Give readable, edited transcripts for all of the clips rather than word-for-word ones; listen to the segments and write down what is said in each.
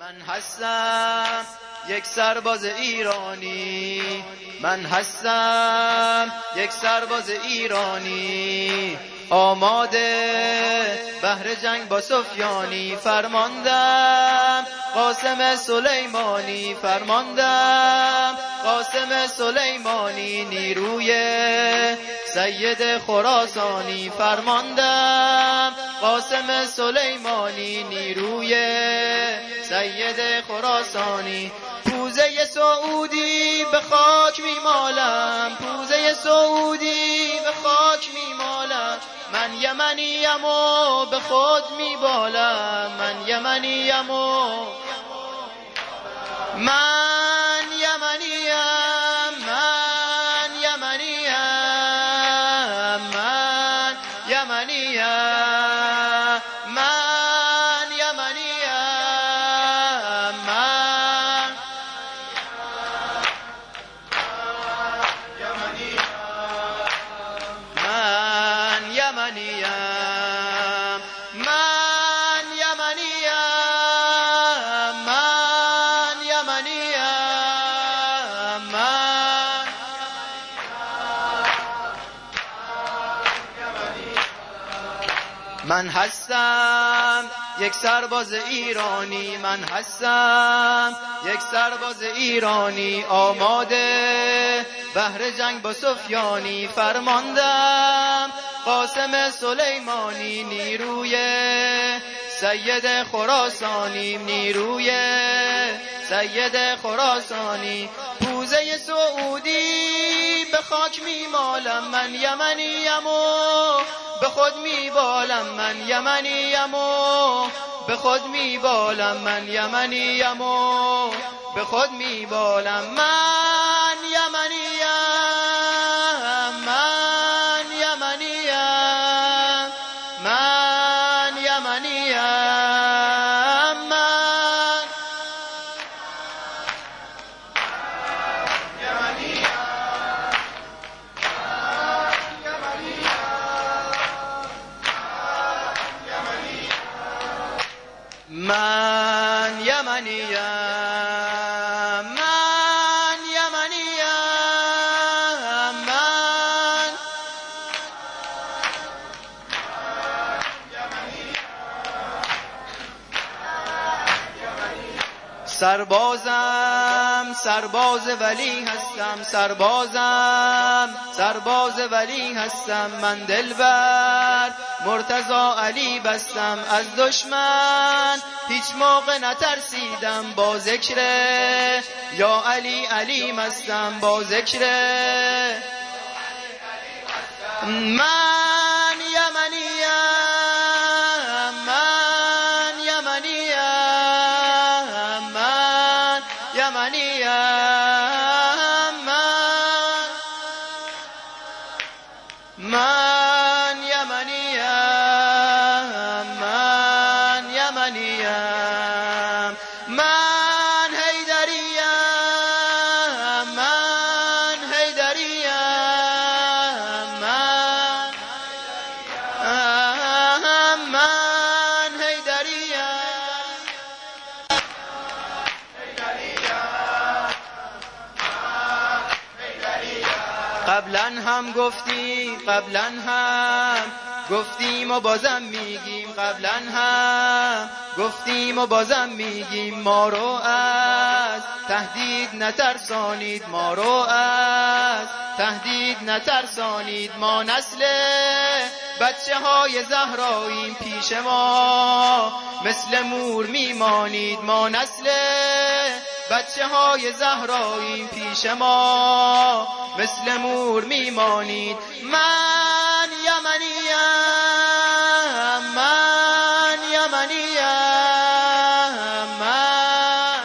من هستم یک سرباز ایرانی، من هستم یک سرباز ایرانی، آماده بهر جنگ با سفیانی. فرماندم قاسم سلیمانی، فرماندم قاسم سلیمانی، نیروی سید خراسانی. فرماندم قاسم سلیمانی، نیروی سید خراسانی. پوزه سعودی به خاک میمالم، پوزه سعودی به خاک میمالم. من یمنیم و به خود میبالم، من یمنیم و من یمنیم، من یمنیم، من یمنیم، من یمنیم، من یمنیم، من یمنیم، من یمنیم، من هستم یک سرباز ایرانی، من هستم یک سرباز ایرانی، آماده بهر جنگ با سفیانی. فرماندم قاسم سلیمانی، نیروی سید خراسانی، نیروی سید خراسانی. پوزه سعودی به خاک میمالم، من یمنیم و به خود میبالم، من یمنیم و به خود میبالم، من یمنیم و به خود میبالم. من یمنیم، من یمنیم، من یمنیم، من یمنیم، من یمنیم، من سربازم سرباز ولی هستم، سربازم سرباز ولی هستم. من دلبر مرتضی علی بستم، از دشمن هیچ موقع نترسیدم. با ذکر یا علی علی مستم، با ذکر من یمنیم، من یمنیم، من یمنیم، من یمنیم، من یمنیم، من حیدریم، من حیدریم، من حیدریم. قبلا هم گفتی، قبلا هم گفتیم و بازم میگیم، قبلا هم گفتیم و بازم میگیم. ما رو از تهدید نترسانید، ما رو از تهدید نترسانید. ما نسل بچه های زهراییم، پیش ما مثل مور میمانید. ما نسل بچه های زهراییم، پیش ما مثل مور میمانید. من یمنیم، من یمنیم، من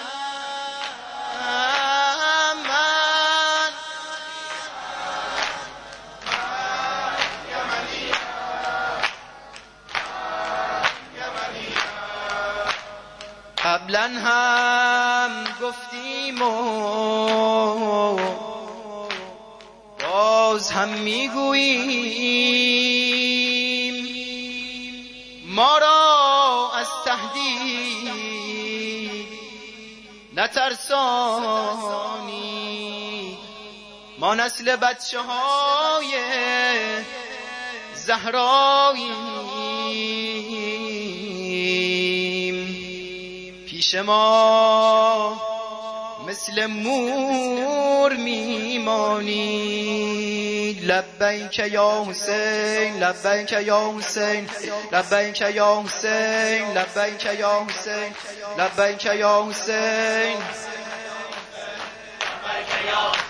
قبلا هم گفتیم و باز هم میگوییم، ما را از تهدید نترسانی. ما نسل بچه های زهراییم، پیش ما مثل مور میمانی. لبیک یا حسین، لبیک یا حسین، لبیک یا حسین، لبیک یا حسین، لبیک یا حسین، لبیک یا